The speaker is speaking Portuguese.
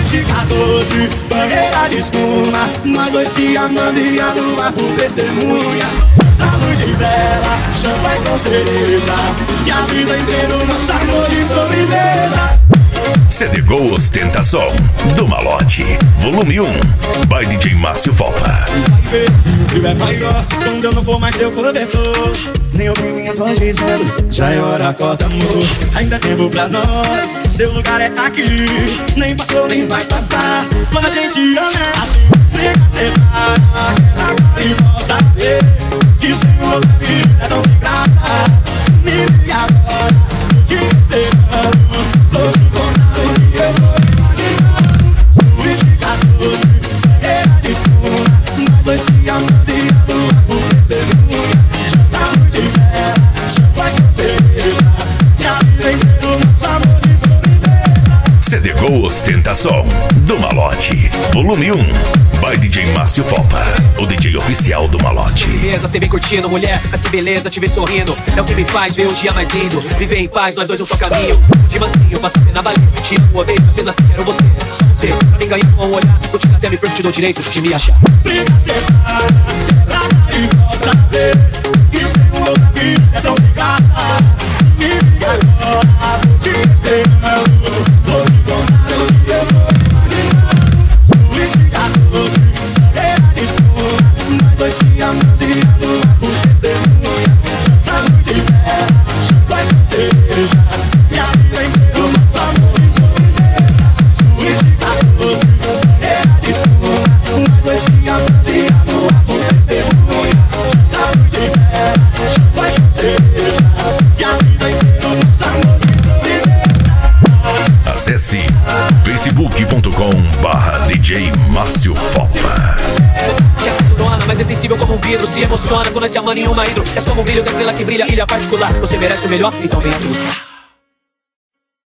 2014, banheira de espuma, nós dois se amando e a lua por testemunha. Na luz de vela, champanhe com cereja, e a vida inteira o nosso amor de sobremesa. CD Go Ostentação do Malote, volume 1, by DJ Márcio Volta. O frio é maior, quando eu não for mais seu cobertor. Nem ouvi minha voz dizendo, já é hora, acorda amor. Ainda tem tempo pra nós, seu lugar é aqui. Nem passou, nem vai passar. Quando a gente ama é assim, briga, separa, agora e volta a ver. Que o seu outra vida é tão sem graça. Me liga agora, tô te esperando. Vou te contar o que eu vou imaginando. 2014, banheira de espuma, nós dois se amando e a lua por testemunha. Na luz de vela, champanhe com cereja, e a vida inteira o nosso amor de sobremesa. CD Go Ostentação do Malote, volume 1, by DJ Márcio Volta, o DJ oficial do Malote. Beleza, cê vem curtindo, mulher, mas que beleza te ver sorrindo. É o que me faz ver o dia mais lindo. Viver em paz, nós dois um só caminho. De mansinho, passa a pena valer. Te amo, odeio, mas mesmo assim quero você. Só você, pra me ganhar com um olhar. Vou te até me perco, te dou direito de me achar. Briga, separa, quebra e volta a ver. Que o seu outra vida é tão sem graça. Me liga agora, vou te esperando. Vou te contar o que eu vou imaginando. 2014, banheira de espuma, nós dois se amando e a lua por testemunha. Na luz de vela, champanhe com cereja, e a vida inteira o nosso amor de sobremesa. 2014, banheira de espuma, nós dois se amando e a lua por testemunha. Na luz de vela, champanhe com cereja, e a vida inteira o nosso amor de sobremesa. Acesse facebook.com/DJ Márcio Volta. Quer ser dona, mas é sensível como um vidro. Se emociona quando se amando em uma hidro. És como o brilho da estrela que brilha, ilha particular. Você merece o melhor, então venha te buscar.